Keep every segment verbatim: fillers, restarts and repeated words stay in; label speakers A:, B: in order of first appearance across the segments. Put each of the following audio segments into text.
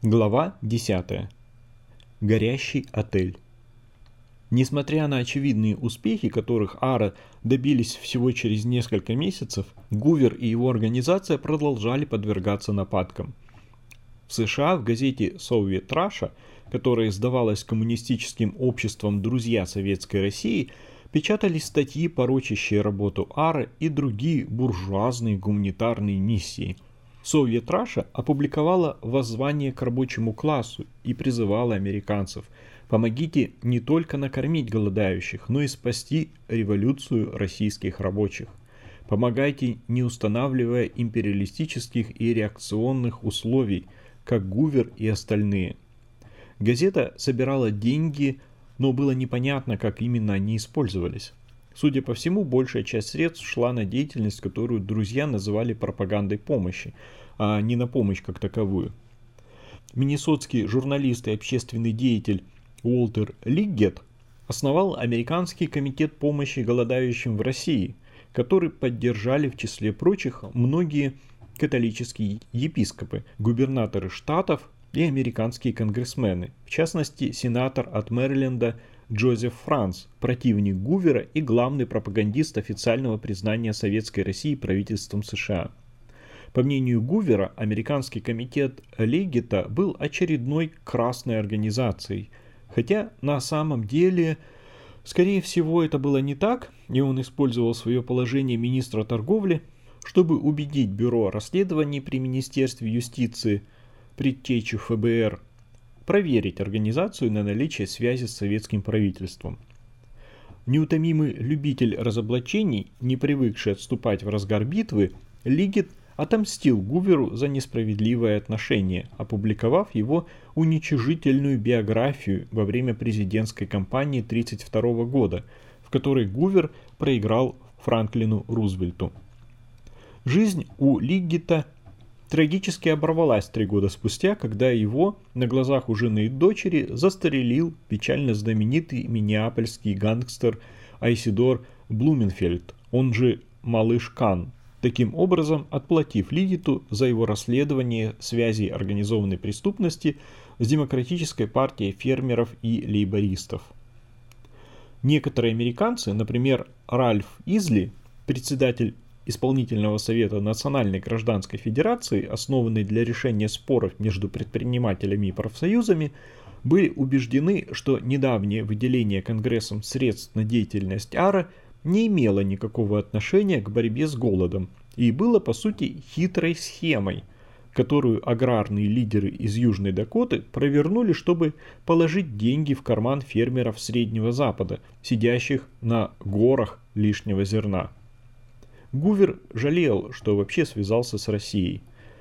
A: Глава десятая. Горящий отель. Несмотря на очевидные успехи, которых Ара добились всего через несколько месяцев, Гувер и его организация продолжали подвергаться нападкам. В США в газете Soviet Russia, которая издавалась коммунистическим обществом «Друзья Советской России», печатались статьи, порочащие работу Ара и другие буржуазные гуманитарные миссии. Soviet Russia опубликовала воззвание к рабочему классу и призывала американцев: помогите не только накормить голодающих, но и спасти революцию российских рабочих. Помогайте, не устанавливая империалистических и реакционных условий, как Гувер и остальные. Газета собирала деньги, но было непонятно, как именно они использовались. Судя по всему, большая часть средств шла на деятельность, которую друзья называли пропагандой помощи, а не на помощь как таковую. Миннесотский журналист и общественный деятель Уолтер Лиггет основал Американский комитет помощи голодающим в России, который поддержали в числе прочих многие католические епископы, губернаторы штатов и американские конгрессмены, в частности сенатор от Мэриленда Джозеф Франц, противник Гувера и главный пропагандист официального признания Советской России правительством США. По мнению Гувера, Американский комитет Лиггета был очередной красной организацией, хотя на самом деле, скорее всего, это было не так, и он использовал свое положение министра торговли, чтобы убедить Бюро расследований при Министерстве юстиции, предтечу эф бэ эр, проверить организацию на наличие связи с советским правительством. Неутомимый любитель разоблачений, не привыкший отступать в разгар битвы, Лиггет отомстил Гуверу за несправедливое отношение, опубликовав его уничижительную биографию во время президентской кампании тысяча девятьсот тридцать второго года, в которой Гувер проиграл Франклину Рузвельту. Жизнь у Лиггета трагически оборвалась три года спустя, когда его на глазах у жены и дочери застрелил печально знаменитый миннеапольский гангстер Айсидор Блуменфельд, он же Малыш Кан, таким образом отплатив Лиггету за его расследование связей организованной преступности с Демократической партией фермеров и лейбористов. Некоторые американцы, например, Ральф Изли, председатель Исполнительного совета Национальной гражданской федерации, основанной для решения споров между предпринимателями и профсоюзами, были убеждены, что недавнее выделение Конгрессом средств на деятельность Ара не имело никакого отношения к борьбе с голодом и было по сути хитрой схемой, которую аграрные лидеры из Южной Дакоты провернули, чтобы положить деньги в карман фермеров Среднего Запада, сидящих на горах лишнего зерна. Гувер жалел, что вообще связался с Россией.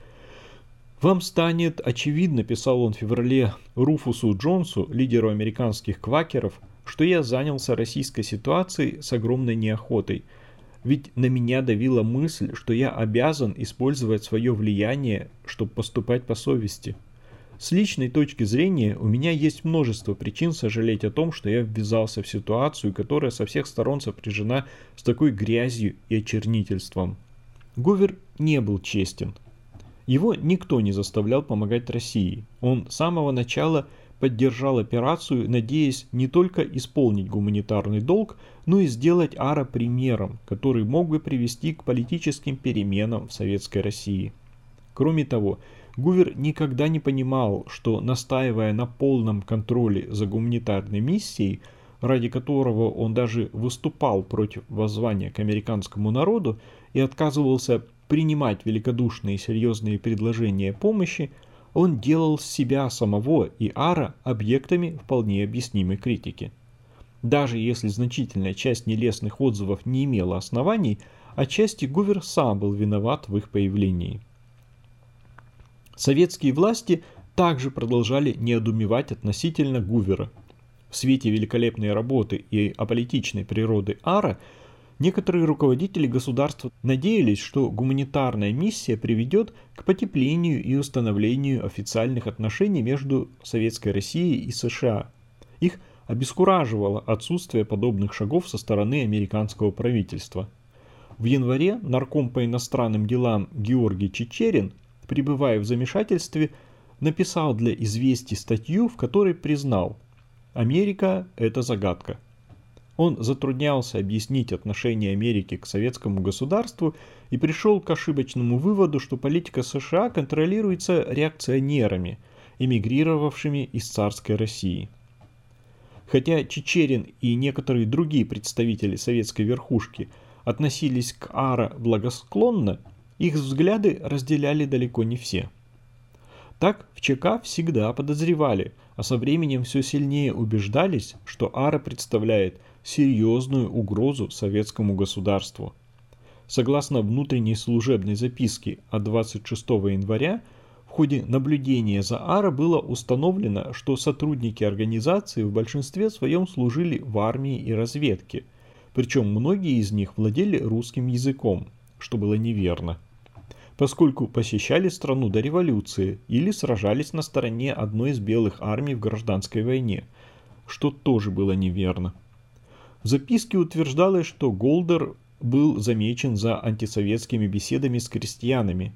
A: «Вам станет очевидно», — писал он в феврале Руфусу Джонсу, лидеру американских квакеров, «что я занялся российской ситуацией с огромной неохотой. Ведь на меня давила мысль, что я обязан использовать свое влияние, чтобы поступать по совести. С личной точки зрения у меня есть множество причин сожалеть о том, что я ввязался в ситуацию, которая со всех сторон сопряжена с такой грязью и очернительством». Гувер не был честен. Его никто не заставлял помогать России. Он с самого начала поддержал операцию, надеясь не только исполнить гуманитарный долг, но и сделать Ара примером, который мог бы привести к политическим переменам в Советской России. Кроме того, Гувер никогда не понимал, что, настаивая на полном контроле за гуманитарной миссией, ради которого он даже выступал против воззвания к американскому народу и отказывался принимать великодушные и серьезные предложения помощи, он делал себя самого и Ара объектами вполне объяснимой критики. Даже если значительная часть нелестных отзывов не имела оснований, отчасти Гувер сам был виноват в их появлении. Советские власти также продолжали недоумевать относительно Гувера. В свете великолепной работы и аполитичной природы Ара, некоторые руководители государства надеялись, что гуманитарная миссия приведет к потеплению и установлению официальных отношений между Советской Россией и США. Их обескураживало отсутствие подобных шагов со стороны американского правительства. В январе нарком по иностранным делам Георгий Чичерин, пребывая в замешательстве, написал для «Известий» статью, в которой признал: «Америка – это загадка». Он затруднялся объяснить отношение Америки к советскому государству и пришел к ошибочному выводу, что политика США контролируется реакционерами, эмигрировавшими из царской России. Хотя Чичерин и некоторые другие представители советской верхушки относились к АРА благосклонно, их взгляды разделяли далеко не все. Так в ЧК всегда подозревали, а со временем все сильнее убеждались, что АРА представляет серьезную угрозу советскому государству. Согласно внутренней служебной записке от двадцать шестого января, в ходе наблюдения за АРА было установлено, что сотрудники организации в большинстве своем служили в армии и разведке, причем многие из них владели русским языком, что было неверно, поскольку посещали страну до революции или сражались на стороне одной из белых армий в гражданской войне, что тоже было неверно. В записке утверждалось, что Голдер был замечен за антисоветскими беседами с крестьянами.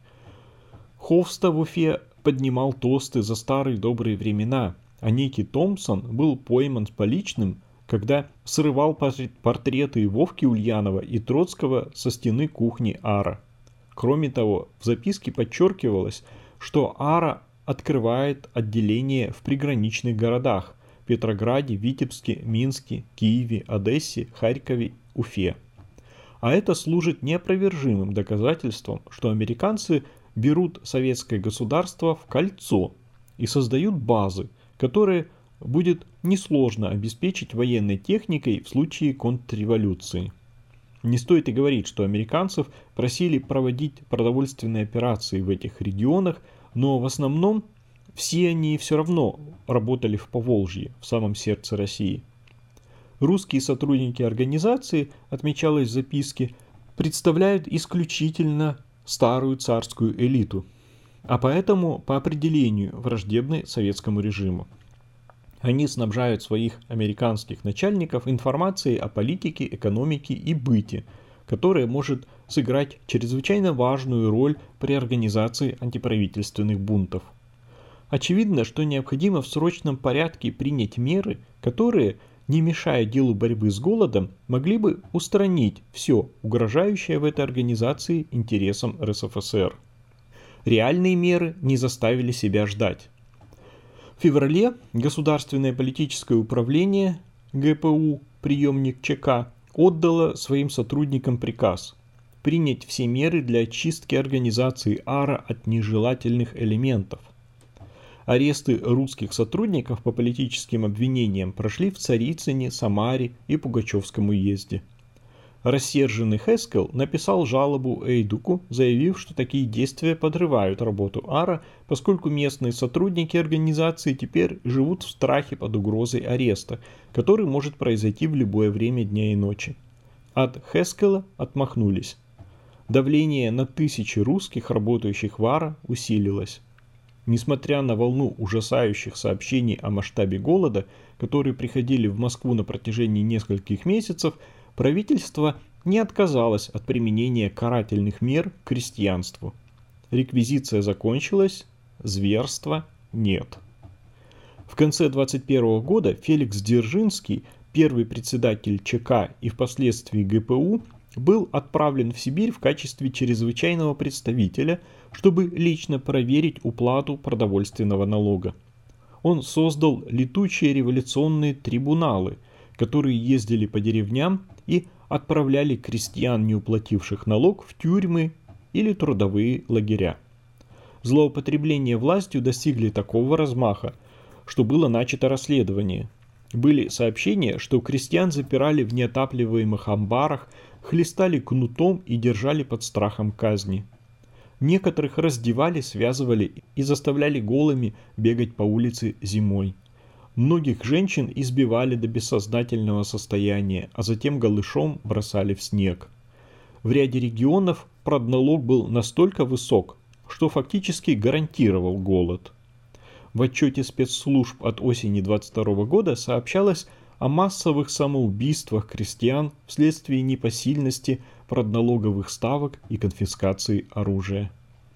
A: Хофста в Уфе поднимал тосты за старые добрые времена, а некий Томпсон был пойман с поличным, когда срывал портреты Вовки Ульянова и Троцкого со стены кухни АРА. Кроме того, в записке подчеркивалось, что АРА открывает отделения в приграничных городах – Петрограде, Витебске, Минске, Киеве, Одессе, Харькове, Уфе. А это служит неопровержимым доказательством, что американцы берут советское государство в кольцо и создают базы, которые будет несложно обеспечить военной техникой в случае контрреволюции. Не стоит и говорить, что американцев просили проводить продовольственные операции в этих регионах, но в основном все они все равно работали в Поволжье, в самом сердце России. Русские сотрудники организации, отмечалось в записке, представляют исключительно старую царскую элиту, а поэтому по определению враждебны советскому режиму. Они снабжают своих американских начальников информацией о политике, экономике и быте, которая может сыграть чрезвычайно важную роль при организации антиправительственных бунтов. Очевидно, что необходимо в срочном порядке принять меры, которые, не мешая делу борьбы с голодом, могли бы устранить все угрожающее в этой организации интересам РСФСР. Реальные меры не заставили себя ждать. В феврале Государственное политическое управление ГПУ, преемник ЧК, отдало своим сотрудникам приказ принять все меры для очистки организации АРА от нежелательных элементов. Аресты русских сотрудников по политическим обвинениям прошли в Царицыне, Самаре и Пугачевском уезде. Рассерженный Хескел написал жалобу Эйдуку, заявив, что такие действия подрывают работу АРА, поскольку местные сотрудники организации теперь живут в страхе под угрозой ареста, который может произойти в любое время дня и ночи. От Хескела отмахнулись. Давление на тысячи русских, работающих в АРА, усилилось. Несмотря на волну ужасающих сообщений о масштабе голода, которые приходили в Москву на протяжении нескольких месяцев, правительство не отказалось от применения карательных мер к крестьянству. Реквизиция закончилась, зверства нет. В конце двадцать первого года Феликс Дзержинский, первый председатель ЧК и впоследствии ГПУ, был отправлен в Сибирь в качестве чрезвычайного представителя, чтобы лично проверить уплату продовольственного налога. Он создал летучие революционные трибуналы, которые ездили по деревням и отправляли крестьян, не уплативших налог, в тюрьмы или трудовые лагеря. Злоупотребления властью достигли такого размаха, что было начато расследование. Были сообщения, что крестьян запирали в неотапливаемых амбарах, хлестали кнутом и держали под страхом казни. Некоторых раздевали, связывали и заставляли голыми бегать по улице зимой. Многих женщин избивали до бессознательного состояния, а затем голышом бросали в снег. В ряде регионов продналог был настолько высок, что фактически гарантировал голод. В отчете спецслужб от осени двадцать второго года сообщалось о массовых самоубийствах крестьян вследствие непосильности продналоговых ставок и конфискации оружия.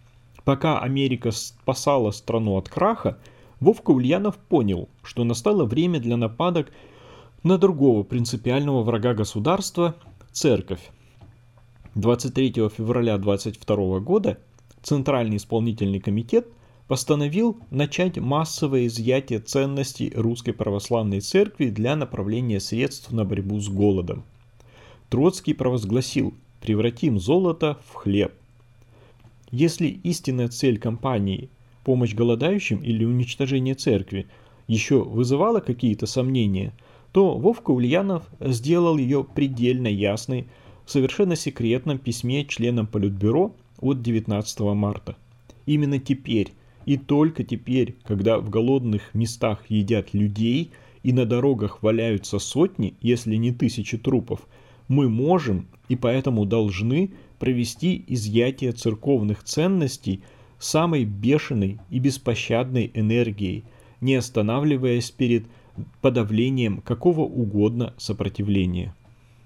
A: Пока Америка спасала страну от краха, Вовка Ульянов понял, что настало время для нападок на другого принципиального врага государства – церковь. двадцать третьего февраля двадцать второго года Центральный исполнительный комитет постановил начать массовое изъятие ценностей Русской Православной Церкви для направления средств на борьбу с голодом. Троцкий провозгласил: «Превратим золото в хлеб». Если истинная цель кампании – помощь голодающим или уничтожение церкви – еще вызывала какие-то сомнения, то Вовка Ульянов сделал ее предельно ясной в совершенно секретном письме членам Политбюро от девятнадцатого марта. Именно теперь и только теперь, когда в голодных местах едят людей и на дорогах валяются сотни, если не тысячи трупов, мы можем и поэтому должны провести изъятие церковных ценностей самой бешеной и беспощадной энергией, не останавливаясь перед подавлением какого угодно сопротивления.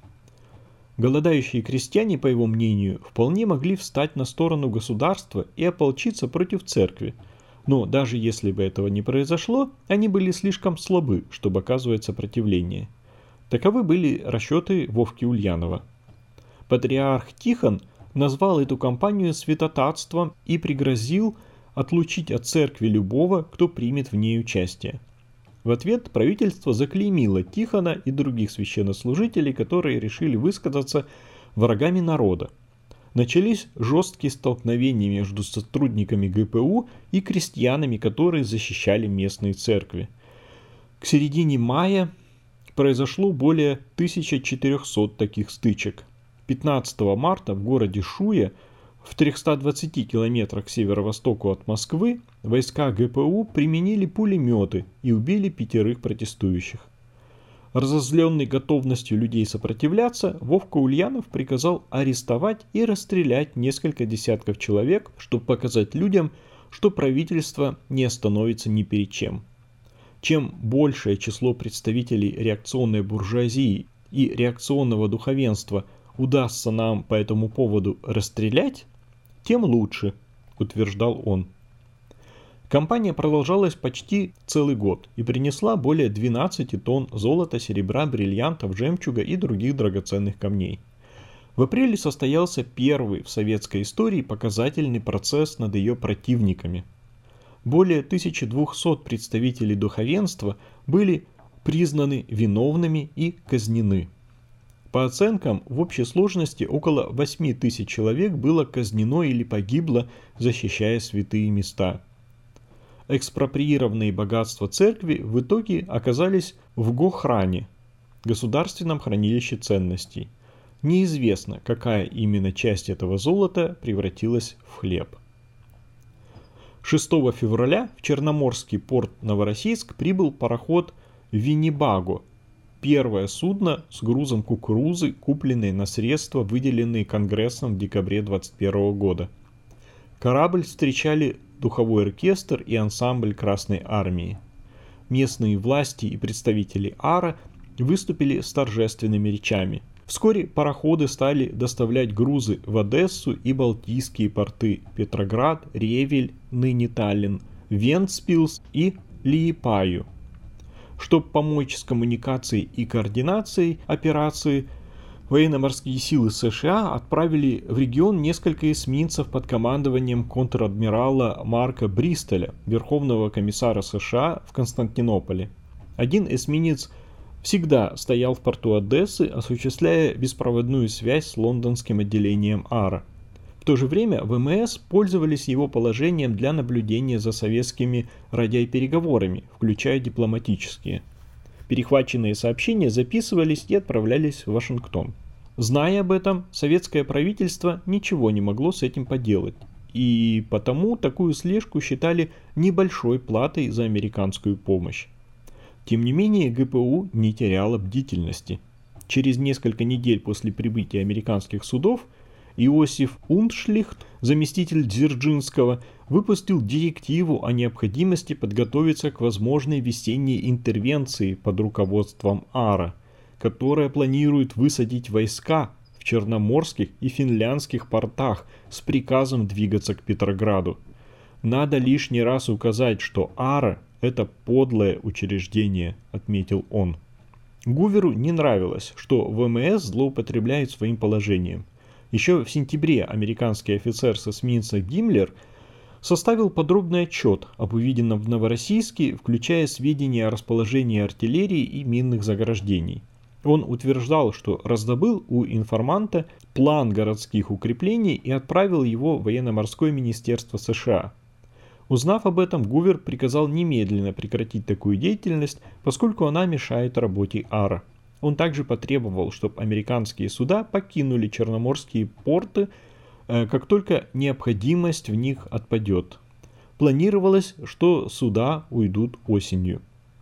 A: Голодающие крестьяне, по его мнению, вполне могли встать на сторону государства и ополчиться против церкви, но даже если бы этого не произошло, они были слишком слабы, чтобы оказывать сопротивление. Таковы были расчеты Вовки Ульянова. Патриарх Тихон назвал эту кампанию святотатством и пригрозил отлучить от церкви любого, кто примет в ней участие. В ответ правительство заклеймило Тихона и других священнослужителей, которые решили высказаться врагами народа. Начались жесткие столкновения между сотрудниками ГПУ и крестьянами, которые защищали местные церкви. К середине мая произошло более тысячи четырёхсот таких стычек. пятнадцатого марта в городе Шуя, в трёхстах двадцати километрах к северо-востоку от Москвы, войска ГПУ применили пулеметы и убили пятерых протестующих. Разозленный готовностью людей сопротивляться, Вовка Ульянов приказал арестовать и расстрелять несколько десятков человек, чтобы показать людям, что правительство не остановится ни перед чем. Чем большее число представителей реакционной буржуазии и реакционного духовенства удастся нам по этому поводу расстрелять, тем лучше, утверждал он. Кампания продолжалась почти целый год и принесла более двенадцати тонн золота, серебра, бриллиантов, жемчуга и других драгоценных камней. В апреле состоялся первый в советской истории показательный процесс над ее противниками. Более тысячи двухсот представителей духовенства были признаны виновными и казнены. По оценкам, в общей сложности около восьми тысяч человек было казнено или погибло, защищая святые места. Экспроприированные богатства церкви в итоге оказались в Гохране, государственном хранилище ценностей. Неизвестно, какая именно часть этого золота превратилась в хлеб. шестого февраля в Черноморский порт Новороссийск прибыл пароход «Виннибаго», первое судно с грузом кукурузы, купленной на средства, выделенные Конгрессом в декабре двадцать первого года. Корабль встречали духовой оркестр и ансамбль Красной Армии. Местные власти и представители АРА выступили с торжественными речами. Вскоре пароходы стали доставлять грузы в Одессу и Балтийские порты Петроград, Ревель, ныне Таллин, Вентспилс и Лиепаю. Чтобы помочь с коммуникацией и координацией операции, военно-морские силы США отправили в регион несколько эсминцев под командованием контр-адмирала Марка Бристоля, Верховного комиссара США в Константинополе. Один эсминец всегда стоял в порту Одессы, осуществляя беспроводную связь с лондонским отделением АРА. В то же время ВМС пользовались его положением для наблюдения за советскими радиопереговорами, включая дипломатические. Перехваченные сообщения записывались и отправлялись в Вашингтон. Зная об этом, советское правительство ничего не могло с этим поделать, и потому такую слежку считали небольшой платой за американскую помощь. Тем не менее, ГПУ не теряло бдительности. Через несколько недель после прибытия американских судов Иосиф Уншлихт, заместитель Дзержинского, выпустил директиву о необходимости подготовиться к возможной весенней интервенции под руководством АРА, которая планирует высадить войска в черноморских и финляндских портах с приказом двигаться к Петрограду. «Надо лишний раз указать, что АРА – это подлое учреждение», – отметил он. Гуверу не нравилось, что ВМС злоупотребляет своим положением. Еще в сентябре американский офицер с эсминца Гиммлер составил подробный отчет об увиденном в Новороссийске, включая сведения о расположении артиллерии и минных заграждений. Он утверждал, что раздобыл у информанта план городских укреплений и отправил его в военно-морское министерство США. Узнав об этом, Гувер приказал немедленно прекратить такую деятельность, поскольку она мешает работе АРА. Он также потребовал, чтобы американские суда покинули черноморские порты, как только необходимость в них отпадет. Планировалось, что суда уйдут осенью.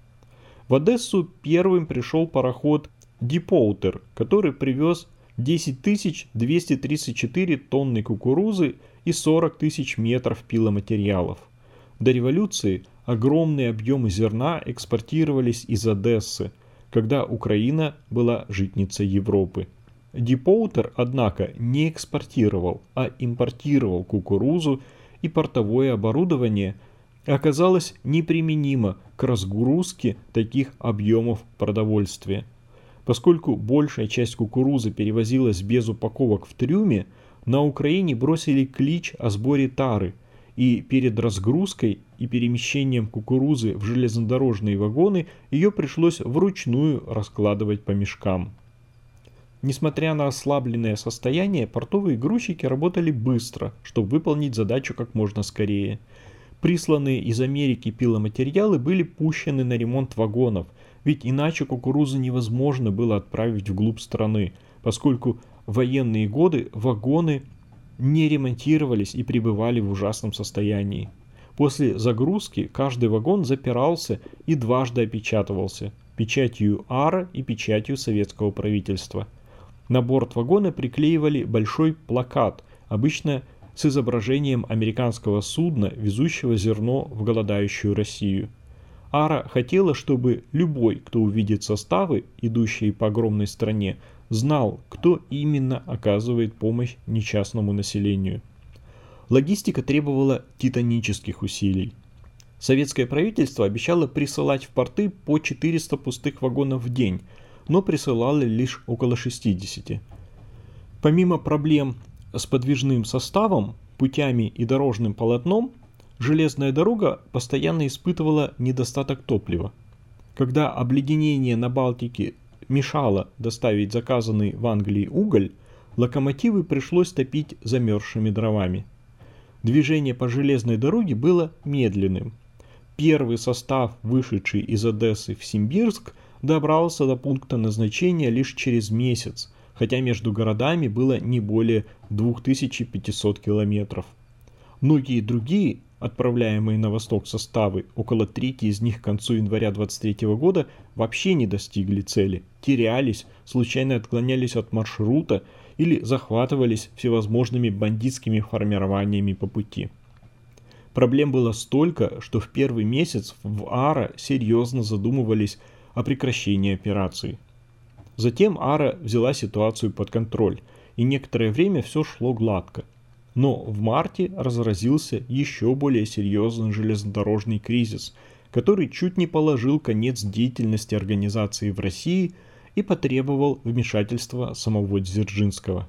A: В Одессу первым пришел пароход «Дипоутер», который привез десять тысяч двести тридцать четыре тонны кукурузы и сорок тысяч метров пиломатериалов. До революции огромные объемы зерна экспортировались из Одессы, когда Украина была житницей Европы. Дипоутер, однако, не экспортировал, а импортировал кукурузу, и портовое оборудование оказалось неприменимо к разгрузке таких объемов продовольствия. Поскольку большая часть кукурузы перевозилась без упаковок в трюме, на Украине бросили клич о сборе тары, и перед разгрузкой и перемещением кукурузы в железнодорожные вагоны ее пришлось вручную раскладывать по мешкам. Несмотря на ослабленное состояние, портовые грузчики работали быстро, чтобы выполнить задачу как можно скорее. Присланные из Америки пиломатериалы были пущены на ремонт вагонов, ведь иначе кукурузу невозможно было отправить вглубь страны, поскольку в военные годы вагоны не ремонтировались и пребывали в ужасном состоянии. После загрузки каждый вагон запирался и дважды опечатывался печатью АРА и печатью советского правительства. На борт вагона приклеивали большой плакат, обычно с изображением американского судна, везущего зерно в голодающую Россию. АРА хотела, чтобы любой, кто увидит составы, идущие по огромной стране, знал, кто именно оказывает помощь несчастному населению. Логистика требовала титанических усилий. Советское правительство обещало присылать в порты по четыреста пустых вагонов в день, но присылало лишь около шестидесяти. Помимо проблем с подвижным составом, путями и дорожным полотном, железная дорога постоянно испытывала недостаток топлива. Когда обледенение на Балтике мешало доставить заказанный в Англии уголь, локомотивы пришлось топить замерзшими дровами. Движение по железной дороге было медленным. Первый состав, вышедший из Одессы в Симбирск, добрался до пункта назначения лишь через месяц, хотя между городами было не более две тысячи пятьсот километров. Многие другие, отправляемые на восток составы, около трети из них к концу января двадцать третьего года, вообще не достигли цели, терялись, случайно отклонялись от маршрута или захватывались всевозможными бандитскими формированиями по пути. Проблем было столько, что в первый месяц в АРА серьезно задумывались о прекращении операции. Затем АРА взяла ситуацию под контроль, и некоторое время все шло гладко. Но в марте разразился еще более серьезный железнодорожный кризис, который чуть не положил конец деятельности организации в России и потребовал вмешательства самого Дзержинского.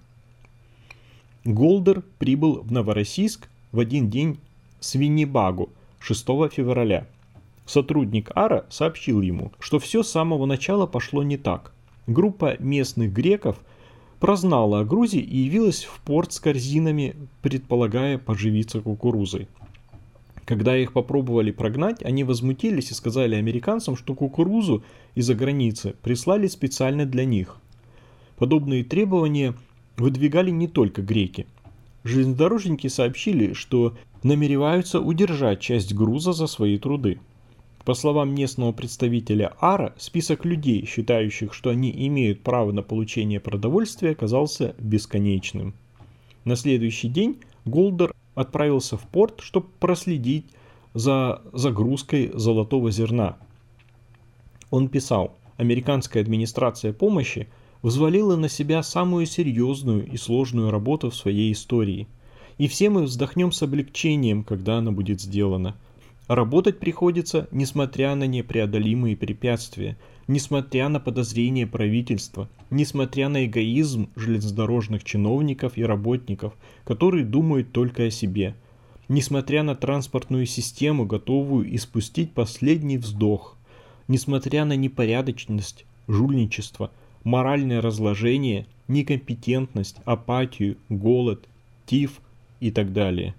A: Голдер прибыл в Новороссийск в один день с Виннибагу, шестого февраля. Сотрудник АРА сообщил ему, что все с самого начала пошло не так. Группа местных греков прознала о грузе и явилась в порт с корзинами, предполагая поживиться кукурузой. Когда их попробовали прогнать, они возмутились и сказали американцам, что кукурузу из-за границы прислали специально для них. Подобные требования выдвигали не только греки. Железнодорожники сообщили, что намереваются удержать часть груза за свои труды. По словам местного представителя АРА, список людей, считающих, что они имеют право на получение продовольствия, оказался бесконечным. На следующий день Голдер отправился в порт, чтобы проследить за загрузкой золотого зерна. Он писал: «Американская администрация помощи взвалила на себя самую серьезную и сложную работу в своей истории. И все мы вздохнем с облегчением, когда она будет сделана. Работать приходится, несмотря на непреодолимые препятствия, несмотря на подозрения правительства, несмотря на эгоизм железнодорожных чиновников и работников, которые думают только о себе, несмотря на транспортную систему, готовую испустить последний вздох, несмотря на непорядочность, жульничество, моральное разложение, некомпетентность, апатию, голод, тиф и так далее.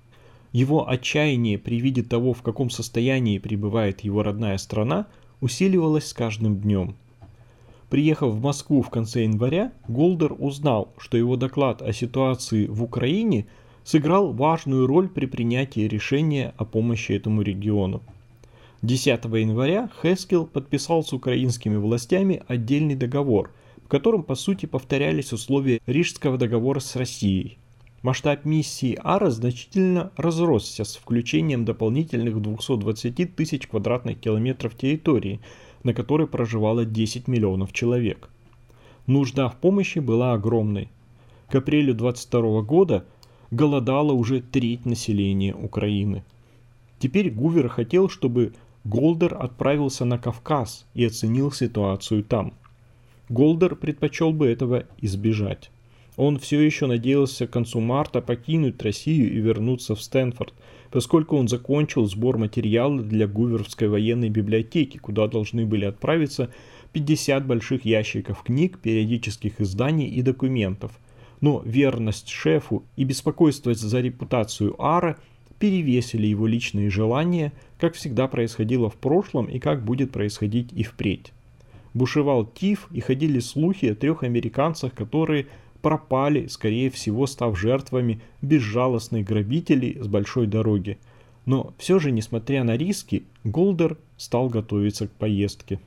A: Его отчаяние при виде того, в каком состоянии пребывает его родная страна, усиливалось с каждым днем. Приехав в Москву в конце января, Голдер узнал, что его доклад о ситуации в Украине сыграл важную роль при принятии решения о помощи этому региону. десятого января Хескел подписал с украинскими властями отдельный договор, в котором по сути повторялись условия Рижского договора с Россией. Масштаб миссии АРА значительно разросся с включением дополнительных двухсот двадцати тысяч квадратных километров территории, на которой проживало десять миллионов человек. Нужда в помощи была огромной. К апрелю двадцать второго года голодала уже треть населения Украины. Теперь Гувер хотел, чтобы Голдер отправился на Кавказ и оценил ситуацию там. Голдер предпочел бы этого избежать. Он все еще надеялся к концу марта покинуть Россию и вернуться в Стэнфорд, поскольку он закончил сбор материала для Гуверовской военной библиотеки, куда должны были отправиться пятьдесят больших ящиков книг, периодических изданий и документов. Но верность шефу и беспокойство за репутацию АРА перевесили его личные желания, как всегда происходило в прошлом и как будет происходить и впредь. Бушевал тиф и ходили слухи о трех американцах, которые пропали, скорее всего, став жертвами безжалостных грабителей с большой дороги. Но все же, несмотря на риски, Голдер стал готовиться к поездке.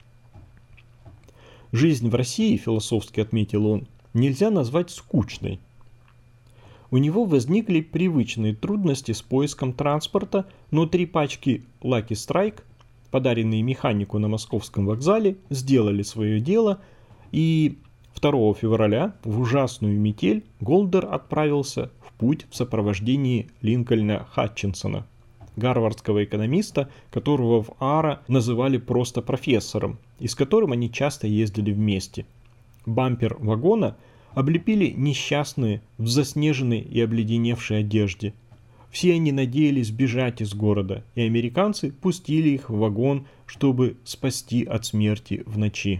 A: Жизнь в России, философски отметил он, нельзя назвать скучной. У него возникли привычные трудности с поиском транспорта, но три пачки Lucky Strike, подаренные механику на московском вокзале, сделали свое дело, и второго февраля в ужасную метель Голдер отправился в путь в сопровождении Линкольна Хатчинсона, гарвардского экономиста, которого в АРА называли просто профессором, и с которым они часто ездили вместе. Бампер вагона облепили несчастные в заснеженной и обледеневшей одежде. Все они надеялись бежать из города, и американцы пустили их в вагон, чтобы спасти от смерти в ночи.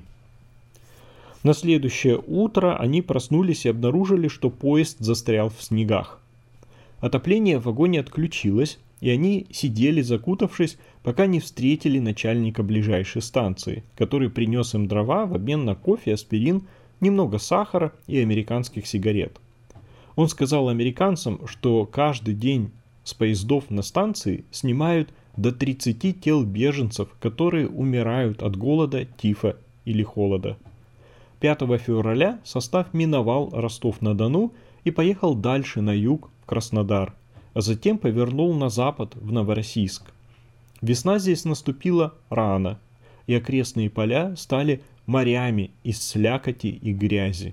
A: На следующее утро они проснулись и обнаружили, что поезд застрял в снегах. Отопление в вагоне отключилось, и они сидели закутавшись, пока не встретили начальника ближайшей станции, который принес им дрова в обмен на кофе, аспирин, немного сахара и американских сигарет. Он сказал американцам, что каждый день с поездов на станции снимают до тридцати тел беженцев, которые умирают от голода, тифа или холода. пятого февраля состав миновал Ростов-на-Дону и поехал дальше на юг в Краснодар, а затем повернул на запад в Новороссийск. Весна здесь наступила рано, и окрестные поля стали морями из слякоти и грязи.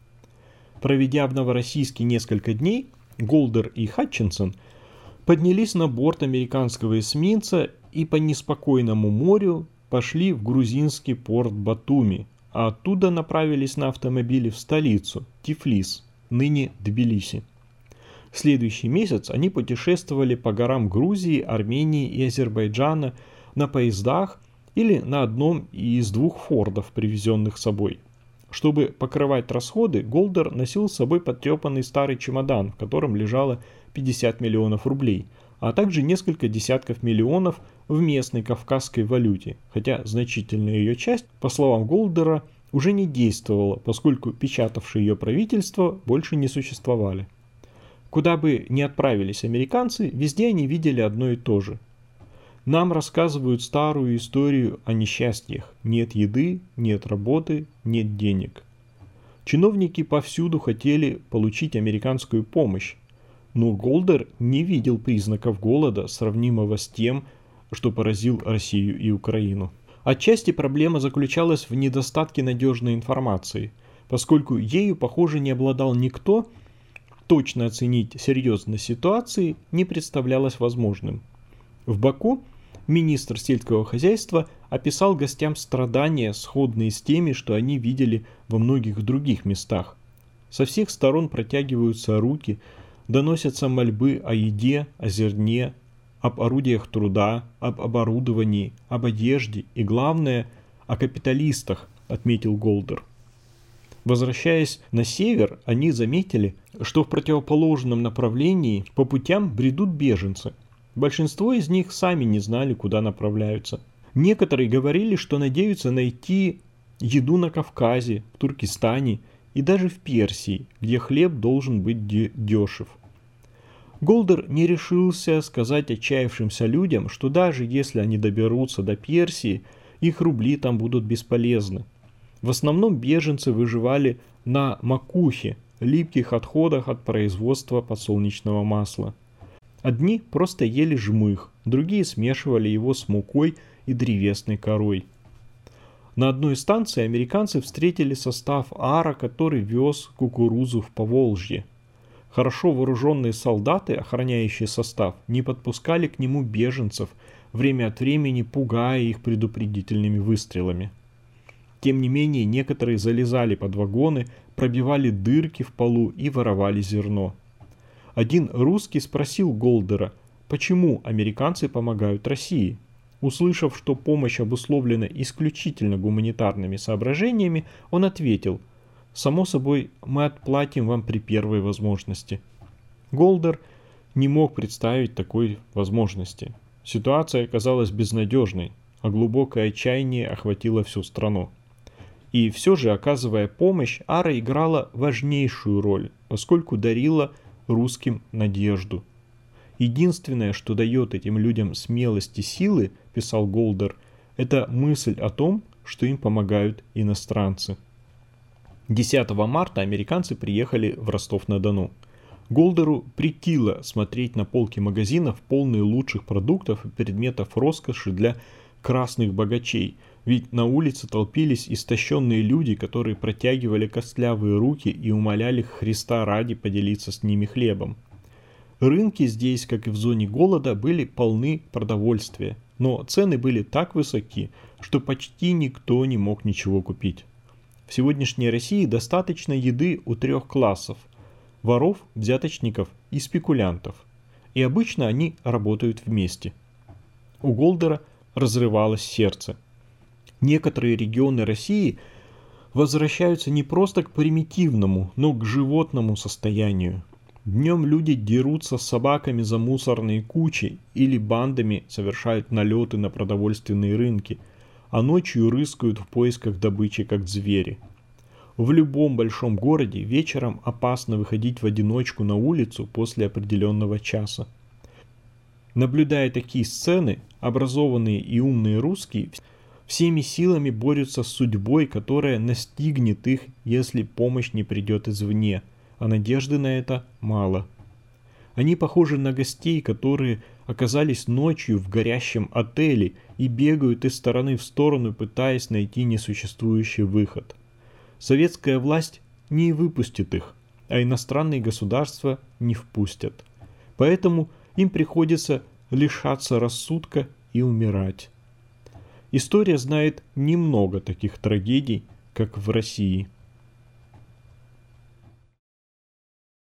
A: Проведя в Новороссийске несколько дней, Голдер и Хатчинсон поднялись на борт американского эсминца и по неспокойному морю пошли в грузинский порт Батуми, а оттуда направились на автомобиле в столицу, Тифлис, ныне Тбилиси. В следующий месяц они путешествовали по горам Грузии, Армении и Азербайджана на поездах или на одном из двух фордов, привезенных с собой. Чтобы покрывать расходы, Голдер носил с собой потрепанный старый чемодан, в котором лежало пятьдесят миллионов рублей, а также несколько десятков миллионов в местной кавказской валюте, хотя значительная ее часть, по словам Голдера, уже не действовала, поскольку печатавшие ее правительства больше не существовали. Куда бы ни отправились американцы, везде они видели одно и то же. Нам рассказывают старую историю о несчастьях. Нет еды, нет работы, нет денег. Чиновники повсюду хотели получить американскую помощь, но Голдер не видел признаков голода, сравнимого с тем, что поразил Россию и Украину. Отчасти проблема заключалась в недостатке надежной информации. Поскольку ею, похоже, не обладал никто, точно оценить серьезность ситуации не представлялось возможным. В Баку министр сельского хозяйства описал гостям страдания, сходные с теми, что они видели во многих других местах. Со всех сторон протягиваются руки, доносятся мольбы о еде, о зерне, об орудиях труда, об оборудовании, об одежде и, главное, о капиталистах, отметил Голдер. Возвращаясь на север, они заметили, что в противоположном направлении по путям бредут беженцы. Большинство из них сами не знали, куда направляются. Некоторые говорили, что надеются найти еду на Кавказе, в Туркестане и даже в Персии, где хлеб должен быть дешев. Голдер не решился сказать отчаявшимся людям, что даже если они доберутся до Персии, их рубли там будут бесполезны. В основном беженцы выживали на макухе, липких отходах от производства подсолнечного масла. Одни просто ели жмых, другие смешивали его с мукой и древесной корой. На одной станции американцы встретили состав ара, который вез кукурузу в Поволжье. Хорошо вооруженные солдаты, охраняющие состав, не подпускали к нему беженцев, время от времени пугая их предупредительными выстрелами. Тем не менее, некоторые залезали под вагоны, пробивали дырки в полу и воровали зерно. Один русский спросил Голдера, почему американцы помогают России. Услышав, что помощь обусловлена исключительно гуманитарными соображениями, он ответил: «Само собой, мы отплатим вам при первой возможности». Голдер не мог представить такой возможности. Ситуация оказалась безнадежной, а глубокое отчаяние охватило всю страну. И все же, оказывая помощь, ара играла важнейшую роль, поскольку дарила русским надежду. Единственное, что дает этим людям смелость и силы, писал Голдер, это мысль о том, что им помогают иностранцы. десятого марта американцы приехали в Ростов-на-Дону. Голдеру претило смотреть на полки магазинов, полные лучших продуктов и предметов роскоши для красных богачей, ведь на улице толпились истощенные люди, которые протягивали костлявые руки и умоляли Христа ради поделиться с ними хлебом. Рынки здесь, как и в зоне голода, были полны продовольствия, но цены были так высоки, что почти никто не мог ничего купить. В сегодняшней России достаточно еды у трех классов – воров, взяточников и спекулянтов, и обычно они работают вместе. У Голдера разрывалось сердце. Некоторые регионы России возвращаются не просто к примитивному, но к животному состоянию. Днем люди дерутся с собаками за мусорные кучи или бандами совершают налеты на продовольственные рынки, а ночью рыскают в поисках добычи, как звери. В любом большом городе вечером опасно выходить в одиночку на улицу после определенного часа. Наблюдая такие сцены, образованные и умные русские всеми силами борются с судьбой, которая настигнет их, если помощь не придет извне, а надежды на это мало. Они похожи на гостей, которые оказались ночью в горящем отеле и бегают из стороны в сторону, пытаясь найти несуществующий выход. Советская власть не выпустит их, а иностранные государства не впустят. Поэтому им приходится лишаться рассудка и умирать. История знает немного таких трагедий, как в России.